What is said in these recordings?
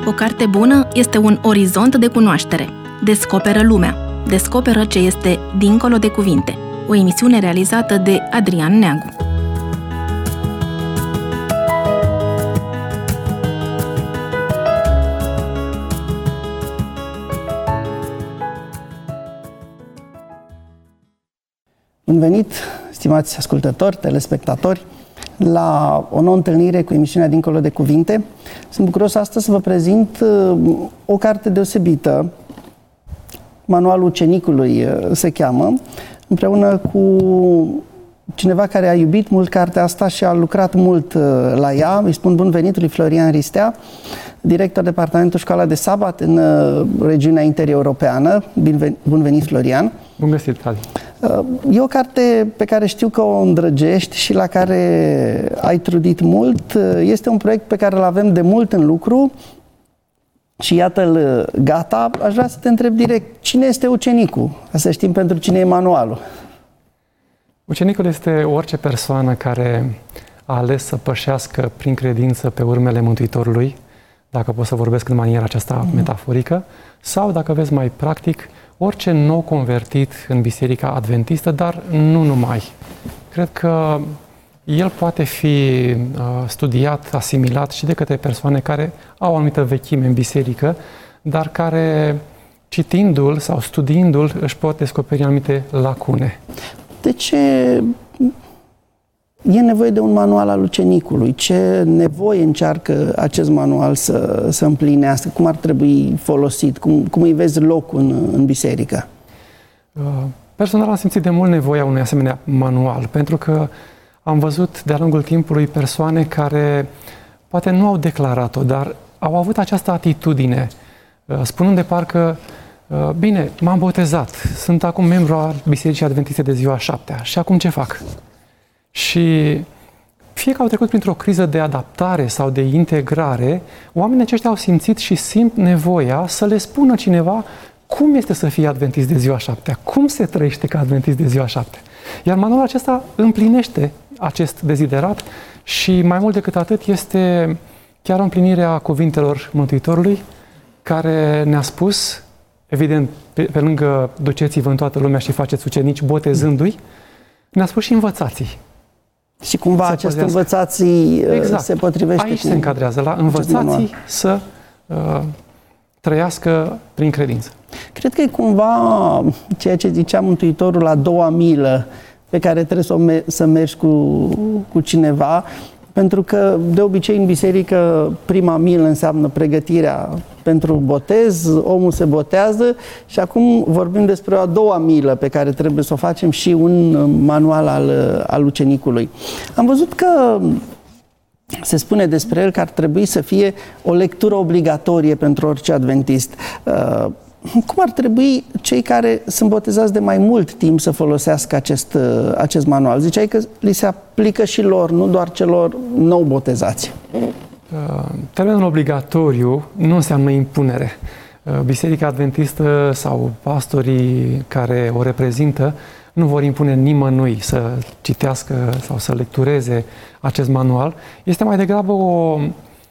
O carte bună este un orizont de cunoaștere. Descoperă lumea. Descoperă ce este dincolo de cuvinte. O emisiune realizată de Adrian Neagu. Bun venit, stimați ascultători, telespectatori, la o nouă întâlnire cu emisiunea Dincolo de Cuvinte. Sunt bucuros astăzi să vă prezint o carte deosebită, Manualul ucenicului se cheamă, împreună cu cineva care a iubit mult cartea asta și a lucrat mult la ea. Îi spun bun venit lui Florian Ristea, director departamentul Școala de Sabat în regiunea intereuropeană. Bun venit, Florian! Bun găsit, Adi! E o carte pe care știu că o îndrăgești și la care ai trudit mult. Este un proiect pe care îl avem de mult în lucru și iată-l gata. Aș vrea să te întreb direct, cine este ucenicul? Ca să știm pentru cine e manualul. Ucenicul este orice persoană care a ales să pășească prin credință pe urmele Mântuitorului, dacă pot să vorbesc în maniera aceasta metaforică, sau, dacă vezi mai practic, orice nou convertit în Biserica Adventistă, dar nu numai. Cred că el poate fi studiat, asimilat și de către persoane care au o anumită vechime în biserică, dar care, citindu-l sau studiindu-l, își pot descoperi anumite lacune. De ce e nevoie de un manual al ucenicului? Ce nevoie încearcă acest manual să împlinească? Cum ar trebui folosit? Cum îi vezi locul în biserică? Personal am simțit de mult nevoia unui asemenea manual, pentru că am văzut de-a lungul timpului persoane care poate nu au declarat-o, dar au avut această atitudine, spunând de parcă, bine, m-am botezat, sunt acum membru al Bisericii Adventiste de ziua 7-a și acum ce fac? Și fie că au trecut printr-o criză de adaptare sau de integrare, oamenii aceștia au simțit și simt nevoia să le spună cineva cum este să fie adventist de ziua 7-a, cum se trăiește ca adventist de ziua 7-a. Iar manualul acesta împlinește acest deziderat și mai mult decât atât este chiar o împlinire a cuvintelor Mântuitorului, care ne-a spus, evident, pe lângă duceți-vă în toată lumea și faceți ucenici, botezându-i, ne-a spus și învățați-i. Și cumva acest învățați-i se potrivește aici se încadrează, la învățați-i să trăiască prin credință. Cred că e cumva ceea ce zicea Mântuitorul, a doua milă pe care trebuie să mergi cu cineva, pentru că de obicei în biserică prima milă înseamnă pregătirea pentru botez, omul se botează și acum vorbim despre a doua milă pe care trebuie să o facem și un manual al ucenicului. Am văzut că se spune despre el că ar trebui să fie o lectură obligatorie pentru orice adventist. Cum ar trebui cei care sunt botezați de mai mult timp să folosească acest manual? Ziceai că li se aplică și lor, nu doar celor nou botezați. Termenul obligatoriu nu înseamnă impunere. Biserica Adventistă sau pastorii care o reprezintă nu vor impune nimănui să citească sau să lectureze acest manual. Este mai degrabă o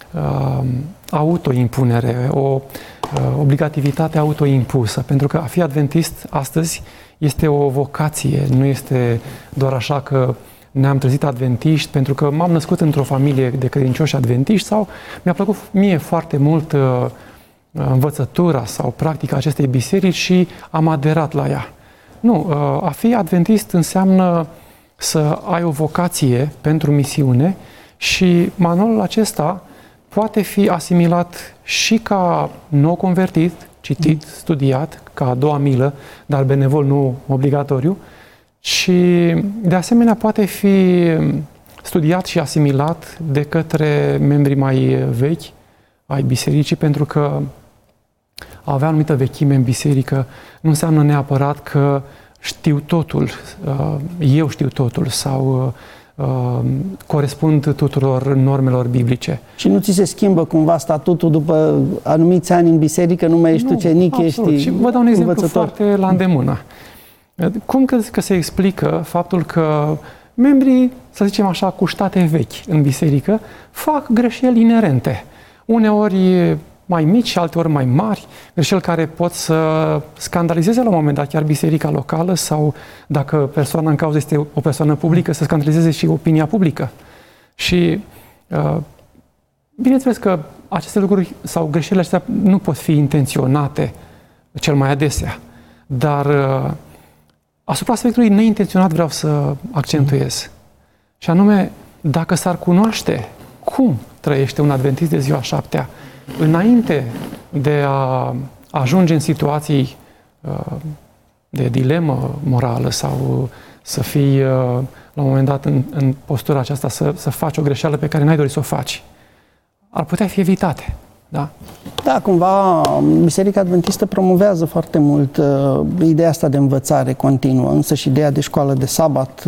autoimpunere, o obligativitate autoimpusă, pentru că a fi adventist astăzi este o vocație, nu este doar așa că ne-am trezit adventiști pentru că m-am născut într-o familie de credincioși adventiști sau mi-a plăcut mie foarte mult învățătura sau practica acestei biserici și am aderat la ea. Nu, a fi adventist înseamnă să ai o vocație pentru misiune și manualul acesta poate fi asimilat și ca nou convertit, citit, studiat, ca a doua milă, dar benevol, nu obligatoriu, și de asemenea poate fi studiat și asimilat de către membrii mai vechi ai bisericii, pentru că a avea anumită vechime în biserică nu înseamnă neapărat că știu totul, eu știu totul sau corespund tuturor normelor biblice. Și nu ți se schimbă cumva statutul după anumiți ani în biserică, nu mai ești ucenic, ești și vă dau un exemplu învățător foarte la îndemână. Cum crezi că se explică faptul că membrii, să zicem așa, cu ștate vechi în biserică, fac greșeli inerente. Uneori mai mici și alteori mai mari, greșeli care pot să scandalizeze la un moment dat chiar biserica locală sau, dacă persoana în cauză este o persoană publică, să scandalizeze și opinia publică. Și bineînțeles că aceste lucruri sau greșelile acestea nu pot fi intenționate cel mai adesea, dar asupra aspectului neintenționat vreau să accentuez. Și anume, dacă s-ar cunoaște cum trăiește un adventist de ziua șaptea, înainte de a ajunge în situații de dilemă morală sau să fii la un moment dat în postura aceasta, să faci o greșeală pe care n-ai dorit să o faci, ar putea fi evitate. Da? Da, cumva Biserica Adventistă promovează foarte mult ideea asta de învățare continuă, însă și ideea de școală de sabat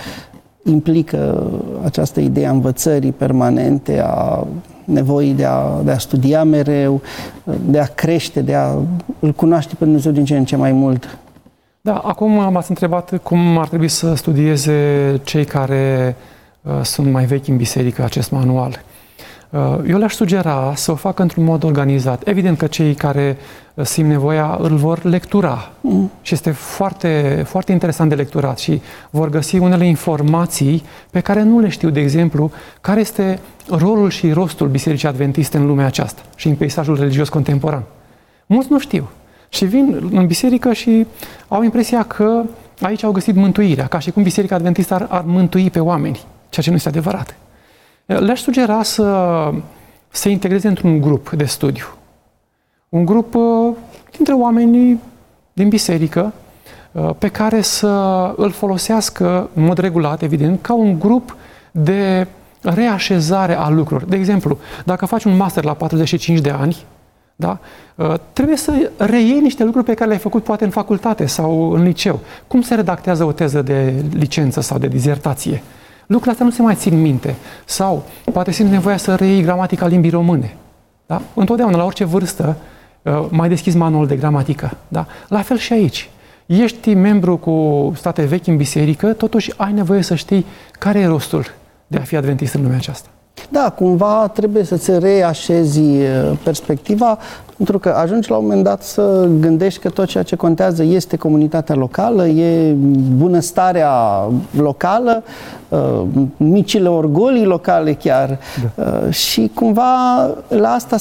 implică această idee a învățării permanente, a nevoii de a studia mereu, de a crește, de a îl cunoaște pe Dumnezeu din ce în ce mai mult. Da, acum m-ați întrebat cum ar trebui să studieze cei care sunt mai vechi în biserică acest manual. Eu le-aș sugera să o facă într-un mod organizat. Evident că cei care simt nevoia îl vor lectura și este foarte, foarte interesant de lecturat și vor găsi unele informații pe care nu le știu, de exemplu, care este rolul și rostul Bisericii Adventiste în lumea aceasta și în peisajul religios contemporan. Mulți nu știu și vin în biserică și au impresia că aici au găsit mântuirea, ca și cum Biserica Adventistă ar mântui pe oameni, ceea ce nu este adevărat. Le-aș sugera să se integreze într-un grup de studiu. Un grup dintre oamenii din biserică pe care să îl folosească în mod regulat, evident, ca un grup de reașezare a lucrurilor. De exemplu, dacă faci un master la 45 de ani, da, trebuie să reiei niște lucruri pe care le-ai făcut poate în facultate sau în liceu. Cum se redactează o teză de licență sau de dizertație? Lucrurile astea nu se mai țin minte. Sau poate simți nevoia să reiei gramatica limbii române. Da? Întotdeauna, la orice vârstă, mai deschizi manual de gramatică. Da? La fel și aici. Ești membru cu state vechi în biserică, totuși ai nevoie să știi care e rostul de a fi adventist în lumea aceasta. Da, cumva trebuie să-ți reașezi perspectiva, pentru că ajungi la un moment dat să gândești că tot ceea ce contează este comunitatea locală, e bunăstarea locală, micile orgolii locale chiar. Da. Și cumva la asta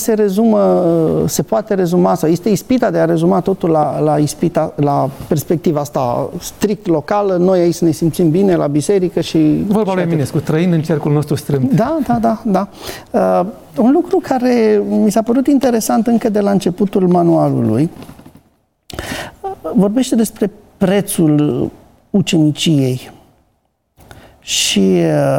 se poate rezuma, sau este ispita de a rezuma totul la perspectiva asta strict locală. Noi aici ne simțim bine la biserică și... Vorba lui Eminescu, trăind în cercul nostru strâmt. Da. Un lucru care mi s-a părut interesant încă de la începutul manualului vorbește despre prețul uceniciei și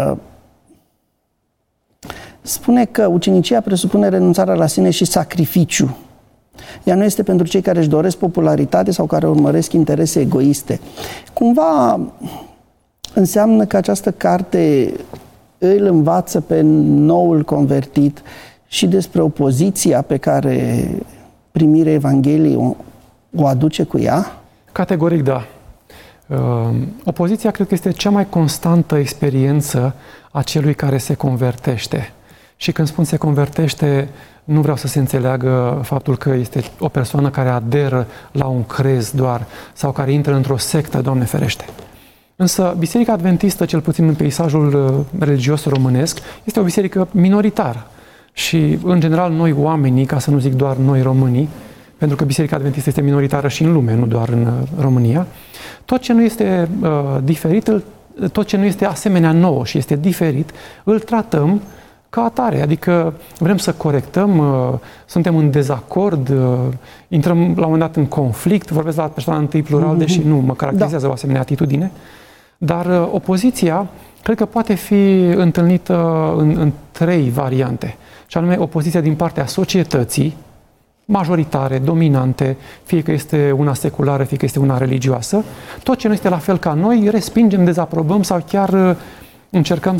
spune că ucenicia presupune renunțarea la sine și sacrificiu. Ea nu este pentru cei care își doresc popularitate sau care urmăresc interese egoiste. Cumva înseamnă că această carte îl învață pe noul convertit și despre opoziția pe care primirea Evangheliei o aduce cu ea? Categoric da. Opoziția cred că este cea mai constantă experiență a celui care se convertește. Și când spun se convertește, nu vreau să se înțeleagă faptul că este o persoană care aderă la un crez doar sau care intră într-o sectă, Doamne ferește. Însă Biserica Adventistă, cel puțin în peisajul religios românesc, este o biserică minoritară. Și, în general, noi oamenii, ca să nu zic doar noi românii, pentru că Biserica Adventistă este minoritară și în lume, nu doar în România, tot ce nu este diferit, tot ce nu este asemenea nouă și este diferit, îl tratăm ca atare. Adică vrem să corectăm, suntem în dezacord, intrăm la un moment dat în conflict, vorbesc la persoana întâi plural, deși nu mă caracterizează o asemenea atitudine. Dar opoziția, cred că poate fi întâlnită în trei variante. Și anume, opoziția din partea societății, majoritare, dominante, fie că este una seculară, fie că este una religioasă. Tot ce nu este la fel ca noi, respingem, dezaprobăm sau chiar încercăm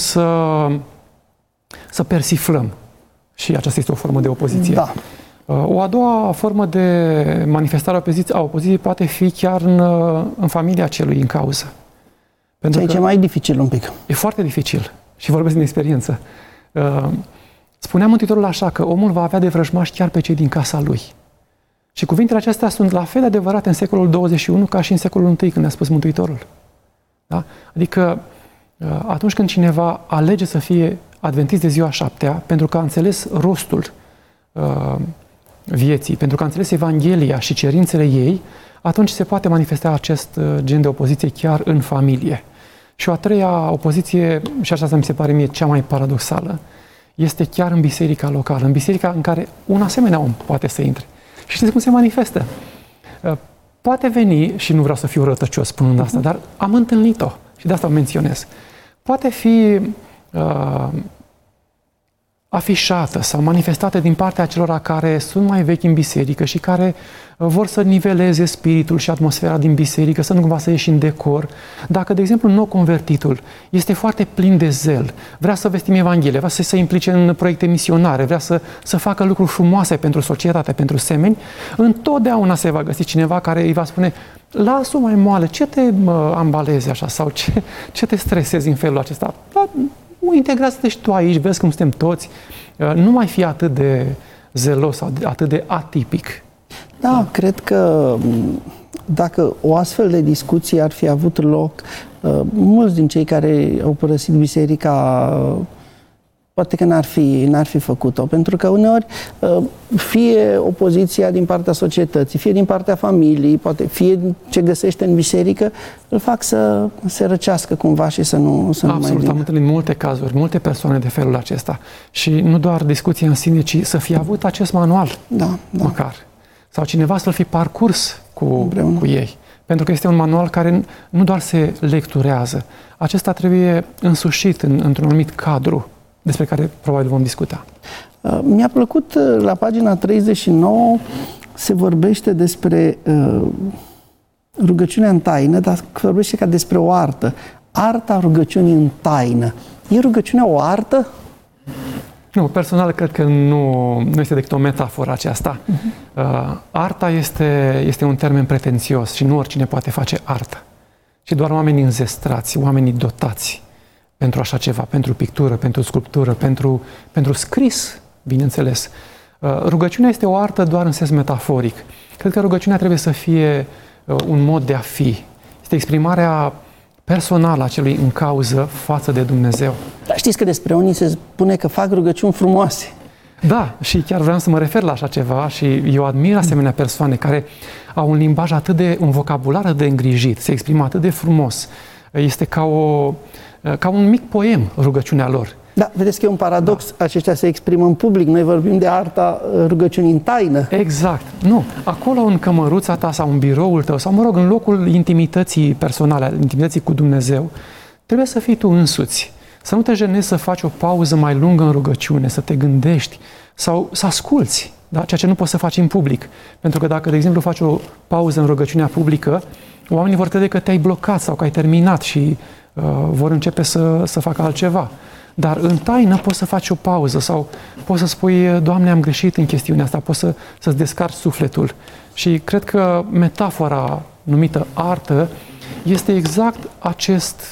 să persiflăm. Și aceasta este o formă de opoziție. Da. O a doua formă de manifestare a opoziției poate fi chiar în familia celui în cauză. Ceea ce e mai dificil un pic. E foarte dificil și vorbesc din experiență. Spunea Mântuitorul așa, că omul va avea de vrăjmași chiar pe cei din casa lui. Și cuvintele acestea sunt la fel de adevărate în secolul 21 ca și în secolul I, când a spus Mântuitorul. Da? Adică atunci când cineva alege să fie adventist de ziua 7-a, pentru că a înțeles rostul vieții, pentru că a înțeles Evanghelia și cerințele ei, atunci se poate manifesta acest gen de opoziție chiar în familie. Și o a treia opoziție, și așa mi se pare mie cea mai paradoxală, este chiar în biserica locală, în biserica în care un asemenea om poate să intre. Și știți cum se manifestă? Poate veni, și nu vreau să fiu rătăcios spunând asta, dar am întâlnit-o și de asta o menționez. Poate fi afișată sau manifestată din partea celor care sunt mai vechi în biserică și care vor să niveleze spiritul și atmosfera din biserică, să nu cumva să ieși în decor. Dacă, de exemplu, nou convertitul este foarte plin de zel, vrea să vestim Evanghelia, vrea să se implice în proiecte misionare, vrea să facă lucruri frumoase pentru societate, pentru semeni, întotdeauna se va găsi cineva care îi va spune: lasă-o mai moale, ce te ambalezi așa sau ce te stresezi în felul acesta? Integrează-te și tu aici, vezi cum suntem toți, nu mai fi atât de zelos sau atât de atipic. Da, cred că dacă o astfel de discuție ar fi avut loc, mulți din cei care au părăsit biserica poate că n-ar fi făcut-o, pentru că uneori fie opoziția din partea societății, fie din partea familiei, poate fie ce găsește în biserică, îl fac să se răcească cumva și să nu mai vină. Absolut, am întâlnit multe cazuri, multe persoane de felul acesta. Și nu doar discuția în sine, ci să fie avut acest manual, măcar. Sau cineva să-l fi parcurs cu ei. Pentru că este un manual care nu doar se lecturează, acesta trebuie însușit într-un anumit cadru despre care probabil vom discuta. Mi-a plăcut la pagina 39 se vorbește despre rugăciunea în taină, dar vorbește ca despre o artă. Arta rugăciunii în taină. E rugăciunea o artă? Nu, personal cred că nu este decât o metaforă aceasta. Arta este un termen pretențios și nu oricine poate face artă. Și doar oamenii înzestrați, oamenii dotați pentru așa ceva, pentru pictură, pentru sculptură, pentru scris, bineînțeles. Rugăciunea este o artă doar în sens metaforic. Cred că rugăciunea trebuie să fie un mod de a fi. Este exprimarea personală a celui în cauză față de Dumnezeu. Dar știți că despre unii se spune că fac rugăciuni frumoase. Da, și chiar vreau să mă refer la așa ceva și eu admir asemenea persoane care au un limbaj un vocabular atât de îngrijit, se exprimă atât de frumos. Este ca un mic poem rugăciunea lor. Da, vedeți că e un paradox. Da. Aceștia se exprimă în public. Noi vorbim de arta rugăciunii în taină. Exact. Nu. Acolo în cămăruța ta sau în biroul tău sau, mă rog, în locul intimității personale, intimității cu Dumnezeu, trebuie să fii tu însuți. Să nu te jenezi să faci o pauză mai lungă în rugăciune, să te gândești sau să asculți, da? Ceea ce nu poți să faci în public. Pentru că dacă, de exemplu, faci o pauză în rugăciunea publică, oamenii vor crede că te-ai blocat sau că ai terminat și vor începe să facă altceva. Dar în taină poți să faci o pauză sau poți să spui: Doamne, am greșit în chestiunea asta, poți să-ți descarci sufletul. Și cred că metafora numită artă este exact acest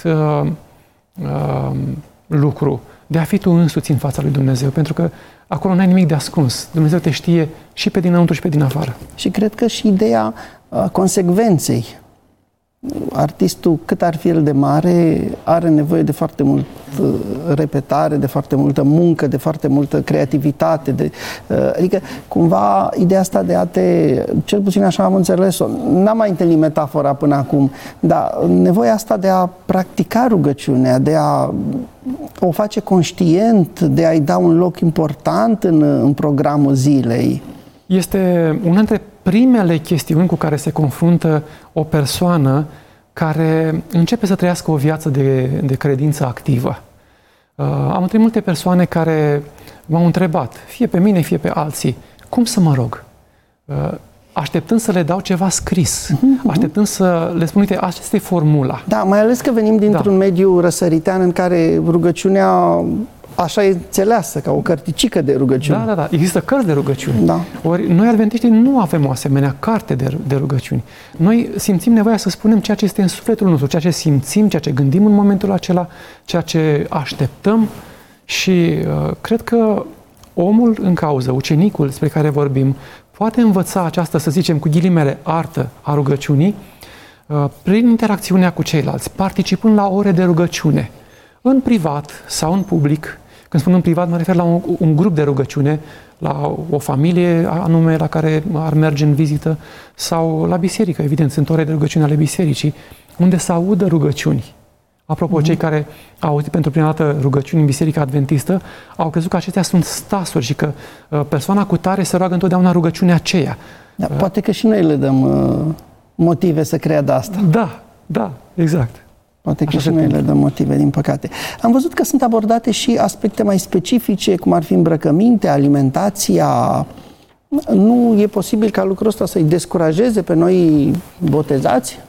lucru, de a fi tu însuți în fața lui Dumnezeu, pentru că acolo n-ai nimic de ascuns. Dumnezeu te știe și pe dinăuntru și pe din afară. Și cred că și ideea consecvenței. Artistul, cât ar fi el de mare, are nevoie de foarte mult repetare, de foarte multă muncă, de foarte multă creativitate. Adică, cumva, ideea asta de a cel puțin așa am înțeles-o, n-am mai întâlnit metafora până acum, dar nevoia asta de a practica rugăciunea, de a o face conștient, de a-i da un loc important în programul zilei. Este una dintre primele chestiuni cu care se confruntă o persoană care începe să trăiască o viață de credință activă. Am întâlnit multe persoane care m-au întrebat, fie pe mine, fie pe alții, cum să mă rog? Așteptând să le dau ceva scris, așteptând să le spun: uite, asta este formula. Da, mai ales că venim dintr-un mediu răsăritean în care rugăciunea așa e înțeleasă, ca o cărticică de rugăciuni. Da. Există cărți de rugăciuni. Da. Ori noi adventiștii nu avem o asemenea carte de rugăciuni. Noi simțim nevoia să spunem ceea ce este în sufletul nostru, ceea ce simțim, ceea ce gândim în momentul acela, ceea ce așteptăm și cred că omul în cauză, ucenicul despre care vorbim, poate învăța această, să zicem, cu ghilimele, artă a rugăciunii prin interacțiunea cu ceilalți, participând la ore de rugăciune, în privat sau în public. Când spun în privat, mă refer la un grup de rugăciune, la o familie anume la care ar merge în vizită, sau la biserică, evident, sunt ore de rugăciune ale bisericii, unde se audă rugăciuni. Apropo, cei care au auzit pentru prima dată rugăciuni în Biserica Adventistă au crezut că acestea sunt stasuri și că persoana cu tare se roagă întotdeauna rugăciunea aceea. Da, poate că și noi le dăm motive să creadă asta. Da, exact. Poate că și noi le dăm motive, din păcate. Am văzut că sunt abordate și aspecte mai specifice, cum ar fi îmbrăcăminte, alimentația. Nu e posibil ca lucrul ăsta să-i descurajeze pe noi botezați?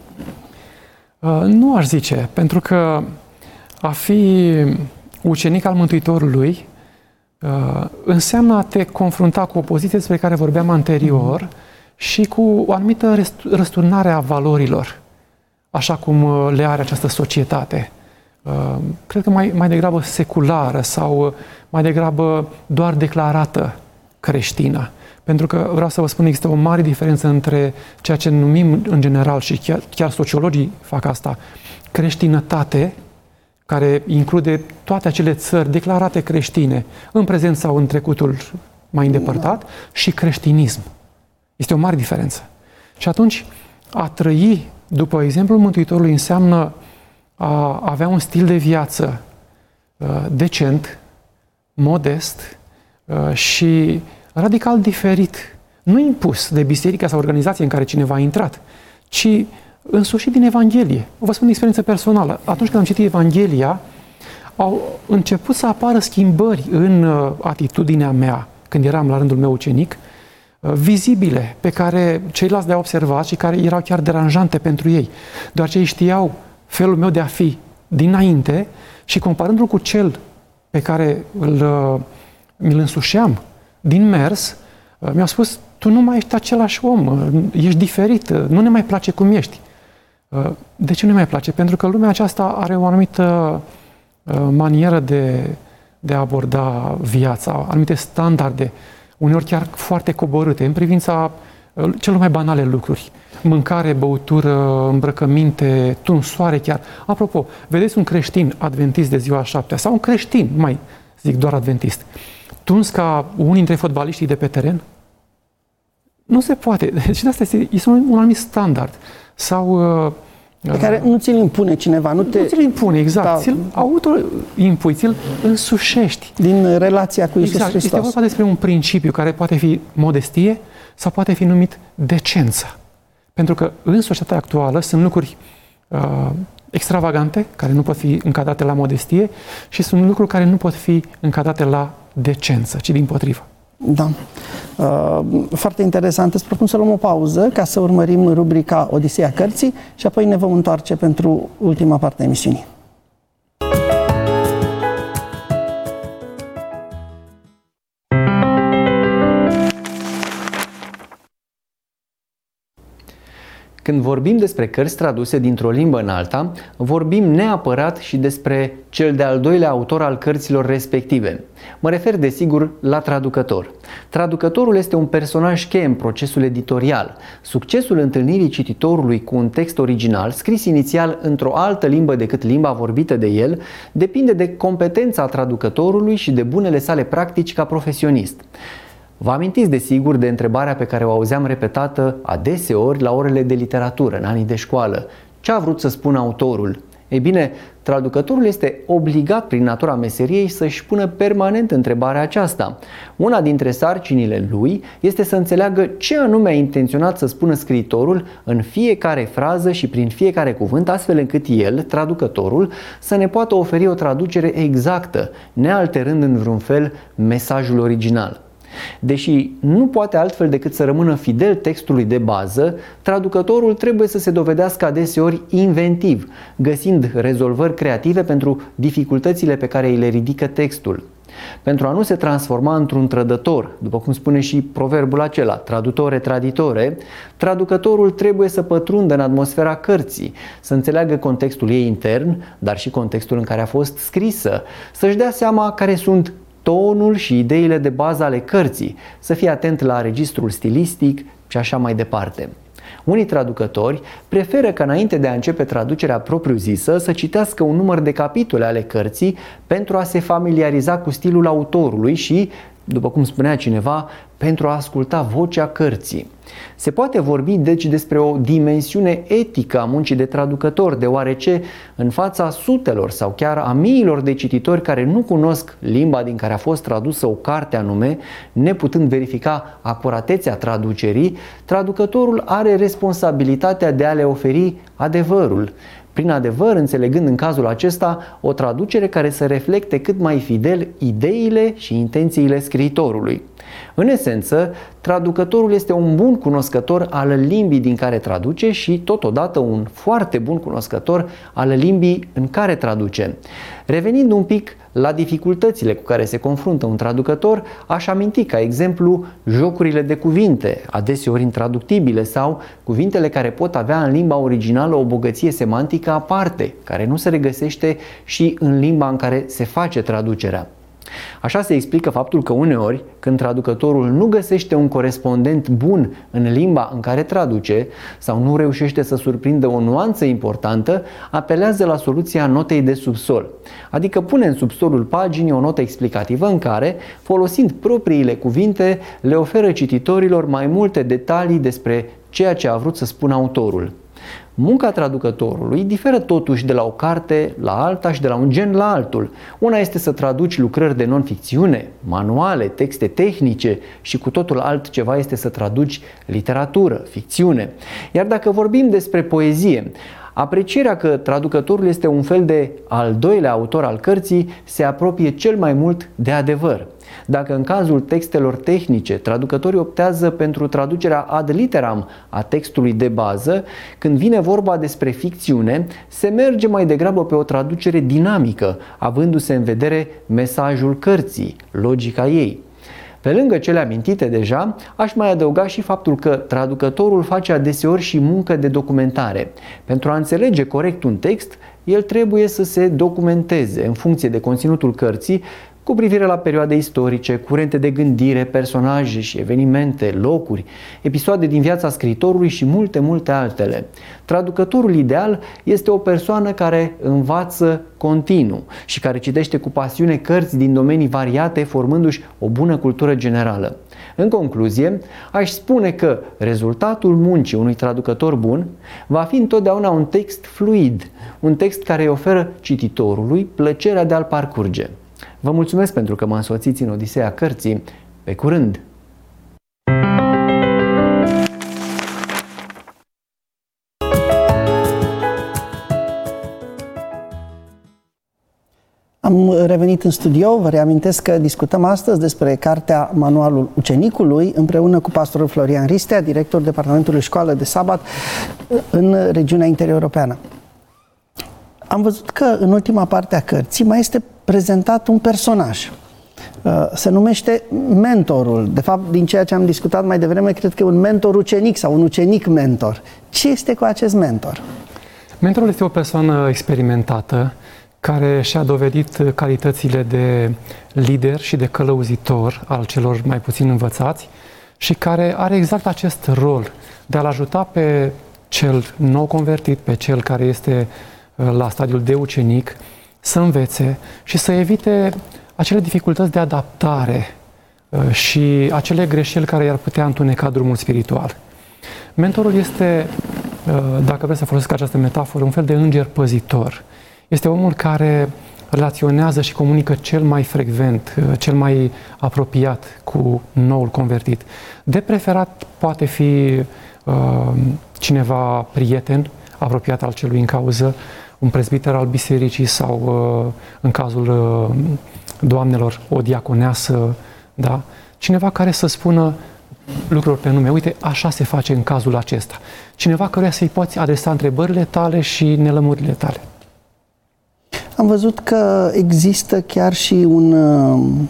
Nu aș zice, pentru că a fi ucenic al Mântuitorului înseamnă a te confrunta cu o poziție despre care vorbeam anterior și cu o anumită răsturnare a valorilor, așa cum le are această societate. Cred că mai degrabă seculară sau mai degrabă doar declarată creștină. Pentru că, vreau să vă spun, există o mare diferență între ceea ce numim în general, și chiar sociologii fac asta, creștinătate, care include toate acele țări declarate creștine, în prezent sau în trecutul mai îndepărtat, și creștinism. Este o mare diferență. Și atunci, a trăi după exemplul Mântuitorului înseamnă a avea un stil de viață decent, modest și radical diferit, nu impus de biserica sau organizație în care cineva a intrat, ci însușit din Evanghelie. Vă spun experiență personală. Atunci când am citit Evanghelia, au început să apară schimbări în atitudinea mea, când eram la rândul meu ucenic, vizibile, pe care ceilalți le-au observat și care erau chiar deranjante pentru ei. Deoarece ei știau felul meu de a fi dinainte și comparându-l cu cel pe care mi-l însușeam din mers, mi-au spus: tu nu mai ești același om, ești diferit, nu ne mai place cum ești. De ce nu ne mai place? Pentru că lumea aceasta are o anumită manieră de a aborda viața, anumite standarde, uneori chiar foarte coborâte, în privința celor mai banale lucruri. Mâncare, băutură, îmbrăcăminte, tunsoare chiar. Apropo, vedeți un creștin adventist de ziua a 7-a sau un creștin, mai zic doar adventist, tuns ca unii dintre fotbaliștii de pe teren? Nu se poate. Deci de asta este un anumit standard. Sau pe care nu ți-l impune cineva. Nu ți-l impune, exact. Da. Ți-l auto-impui, ți-l însușești. Din relația cu Iisus Hristos. Este vorba despre un principiu care poate fi modestie sau poate fi numit decență. Pentru că în societatea actuală sunt lucruri extravagante, care nu pot fi încadrate la modestie, și sunt lucruri care nu pot fi încadrate la decență, ci dimpotrivă. Da. Foarte interesant. Îți propun să luăm o pauză ca să urmărim rubrica Odiseea Cărții și apoi ne vom întoarce pentru ultima parte a emisiunii. Când vorbim despre cărți traduse dintr-o limbă în alta, vorbim neapărat și despre cel de-al doilea autor al cărților respective. Mă refer, desigur, la traducător. Traducătorul este un personaj cheie în procesul editorial. Succesul întâlnirii cititorului cu un text original, scris inițial într-o altă limbă decât limba vorbită de el, depinde de competența traducătorului și de bunele sale practici ca profesionist. Vă amintiți, desigur, de întrebarea pe care o auzeam repetată adeseori la orele de literatură, în anii de școală. Ce a vrut să spună autorul? Ei bine, traducătorul este obligat prin natura meseriei să-și pună permanent întrebarea aceasta. Una dintre sarcinile lui este să înțeleagă ce anume a intenționat să spună scriitorul în fiecare frază și prin fiecare cuvânt, astfel încât el, traducătorul, să ne poată oferi o traducere exactă, nealterând în vreun fel mesajul original. Deși nu poate altfel decât să rămână fidel textului de bază, traducătorul trebuie să se dovedească adeseori inventiv, găsind rezolvări creative pentru dificultățile pe care îi le ridică textul. Pentru a nu se transforma într-un trădător, după cum spune și proverbul acela, tradutore traditore, traducătorul trebuie să pătrundă în atmosfera cărții, să înțeleagă contextul ei intern, dar și contextul în care a fost scrisă, să-și dea seama care sunt tonul și ideile de bază ale cărții, să fie atent la registrul stilistic și așa mai departe. Unii traducători preferă ca înainte de a începe traducerea propriu-zisă să citească un număr de capitole ale cărții pentru a se familiariza cu stilul autorului și, după cum spunea cineva, pentru a asculta vocea cărții. Se poate vorbi deci despre o dimensiune etică a muncii de traducător, deoarece în fața sutelor sau chiar a miilor de cititori care nu cunosc limba din care a fost tradusă o carte anume, neputând verifica acuratețea traducerii, traducătorul are responsabilitatea de a le oferi adevărul. Prin adevăr, înțelegând în cazul acesta o traducere care să reflecte cât mai fidel ideile și intențiile scriitorului. În esență, traducătorul este un bun cunoscător al limbii din care traduce și totodată un foarte bun cunoscător al limbii în care traduce. Revenind un pic la dificultățile cu care se confruntă un traducător, aș aminti ca exemplu jocurile de cuvinte, adeseori intraductibile, sau cuvintele care pot avea în limba originală o bogăție semantică aparte, care nu se regăsește și în limba în care se face traducerea. Așa se explică faptul că uneori, când traducătorul nu găsește un corespondent bun în limba în care traduce sau nu reușește să surprindă o nuanță importantă, apelează la soluția notei de subsol, adică pune în subsolul paginii o notă explicativă în care, folosind propriile cuvinte, le oferă cititorilor mai multe detalii despre ceea ce a vrut să spună autorul. Munca traducătorului diferă totuși de la o carte la alta și de la un gen la altul. Una este să traduci lucrări de non-ficțiune, manuale, texte tehnice și cu totul altceva este să traduci literatură, ficțiune. Iar dacă vorbim despre poezie, aprecierea că traducătorul este un fel de al doilea autor al cărții se apropie cel mai mult de adevăr. Dacă în cazul textelor tehnice traducătorii optează pentru traducerea ad literam a textului de bază, când vine vorba despre ficțiune, se merge mai degrabă pe o traducere dinamică, avându-se în vedere mesajul cărții, logica ei. Pe lângă cele amintite deja, aș mai adăuga și faptul că traducătorul face adeseori și muncă de documentare. Pentru a înțelege corect un text, el trebuie să se documenteze în funcție de conținutul cărții, cu privire la perioade istorice, curente de gândire, personaje și evenimente, locuri, episoade din viața scriitorului și multe altele. Traducătorul ideal este o persoană care învață continuu și care citește cu pasiune cărți din domenii variate, formându-și o bună cultură generală. În concluzie, aș spune că rezultatul muncii unui traducător bun va fi întotdeauna un text fluid, un text care îi oferă cititorului plăcerea de a-l parcurge. Vă mulțumesc pentru că mă însoțiți în Odiseea Cărții. Pe curând! Am revenit în studio. Vă reamintesc că discutăm astăzi despre cartea Manualul Ucenicului împreună cu pastorul Florian Ristea, director Departamentului Școală de Sabat în regiunea intereuropeană. Am văzut că în ultima parte a cărții mai este prezentat un personaj. Se numește mentorul. De fapt, din ceea ce am discutat mai devreme, cred că e un mentor ucenic sau un ucenic mentor. Ce este cu acest mentor? Mentorul este o persoană experimentată care și-a dovedit calitățile de lider și de călăuzitor al celor mai puțin învățați și care are exact acest rol de a-l ajuta pe cel nou convertit, pe cel care este la stadiul de ucenic, să învețe și să evite acele dificultăți de adaptare și acele greșeli care i-ar putea întuneca drumul spiritual. Mentorul este, dacă vreți să folosesc această metaforă, un fel de înger păzitor. Este omul care relaționează și comunică cel mai frecvent, cel mai apropiat cu noul convertit. De preferat poate fi cineva prieten, apropiat al celui în cauză, un prezbiter al bisericii sau, în cazul doamnelor, o diaconeasă, da? Cineva care să spună lucruri pe nume. Uite, așa se face în cazul acesta. Cineva căruia să-i poți adresa întrebările tale și nelămurile tale. Am văzut că există chiar și un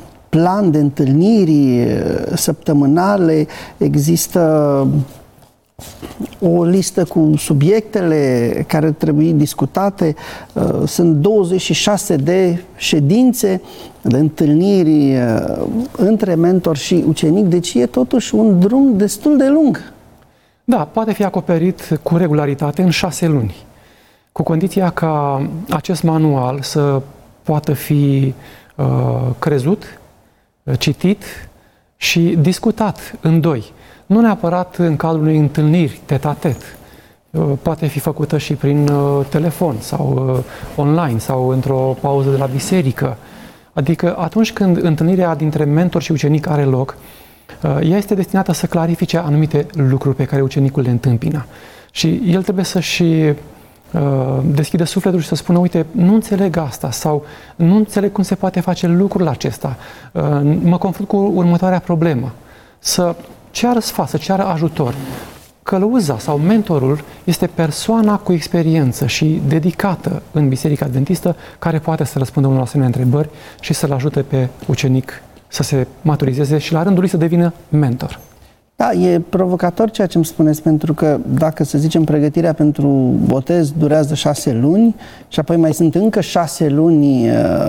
plan de întâlniri săptămânale, există o listă cu subiectele care trebuie discutate. Sunt 26 de ședințe, de întâlniri între mentor și ucenic, deci e totuși un drum destul de lung. Da, poate fi acoperit cu regularitate în 6 luni, cu condiția ca acest manual să poată fi crezut, citit și discutat în doi. Nu neapărat în cadrul unei întâlniri tet-a-tet. Poate fi făcută și prin telefon sau online sau într-o pauză de la biserică. Adică atunci când întâlnirea dintre mentor și ucenic are loc, ea este destinată să clarifice anumite lucruri pe care ucenicul le întâmpină. Și el trebuie să-și deschidă sufletul și să spună, uite, nu înțeleg asta sau nu înțeleg cum se poate face lucrul acesta. Mă confrunt cu următoarea problemă. Să ceară sfat, să ceară ajutor. Călăuza sau mentorul este persoana cu experiență și dedicată în Biserica Adventistă care poate să răspundă unor asemenea întrebări și să-l ajute pe ucenic să se maturizeze și la rândul lui să devină mentor. Da, e provocator ceea ce îmi spuneți, pentru că dacă, să zicem, pregătirea pentru botez durează 6 luni și apoi mai sunt încă 6 luni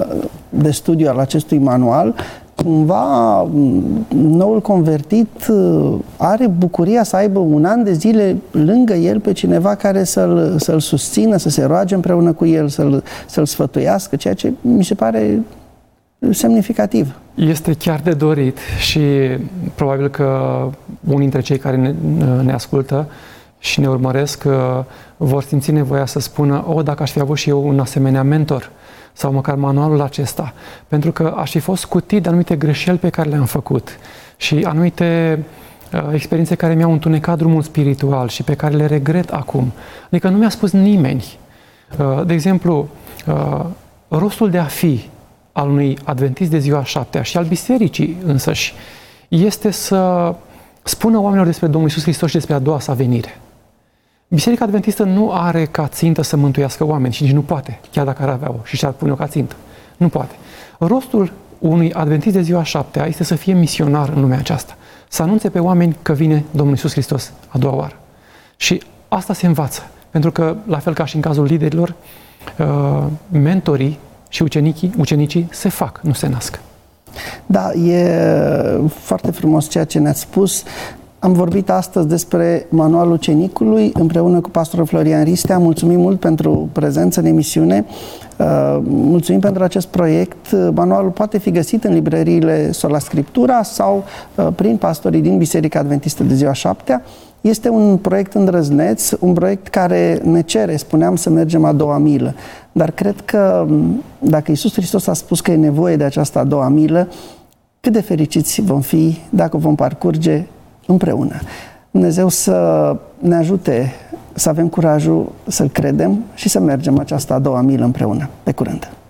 de studiu al acestui manual, cumva noul convertit are bucuria să aibă un an de zile lângă el pe cineva care să-l susțină, să se roage împreună cu el, să-l sfătuiască, ceea ce mi se pare semnificativ. Este chiar de dorit și probabil că unii dintre cei care ne ascultă și ne urmăresc vor simți nevoia să spună, dacă aș fi avut și eu un asemenea mentor sau măcar manualul acesta, pentru că aș fi fost scutit de anumite greșeli pe care le-am făcut și anumite experiențe care mi-au întunecat drumul spiritual și pe care le regret acum. Adică nu mi-a spus nimeni. De exemplu, rostul de a fi al unui adventist de ziua 7-a și al bisericii însăși este să spună oamenilor despre Domnul Iisus Hristos și despre a doua sa venire. Biserica Adventistă nu are ca țintă să mântuiască oameni și nici nu poate, chiar dacă ar avea-o și și-ar pune-o ca țintă. Nu poate. Rostul unui adventist de ziua 7-a este să fie misionar în lumea aceasta, să anunțe pe oameni că vine Domnul Iisus Hristos a doua oară. Și asta se învață, pentru că, la fel ca și în cazul liderilor, mentorii și ucenicii se fac, nu se nasc. Da, e foarte frumos ceea ce ne-ați spus. Am vorbit astăzi despre manualul ucenicului împreună cu pastorul Florian Ristea. Mulțumim mult pentru prezență în emisiune. Mulțumim pentru acest proiect. Manualul poate fi găsit în librăriile Sola Scriptura sau prin pastorii din Biserica Adventistă de ziua 7-a. Este un proiect îndrăzneț, un proiect care ne cere, spuneam, să mergem a doua milă. Dar cred că dacă Iisus Hristos a spus că e nevoie de această a doua milă, cât de fericiți vom fi dacă vom parcurge împreună. Dumnezeu să ne ajute să avem curajul să-L credem și să mergem această a doua milă împreună. Pe curând!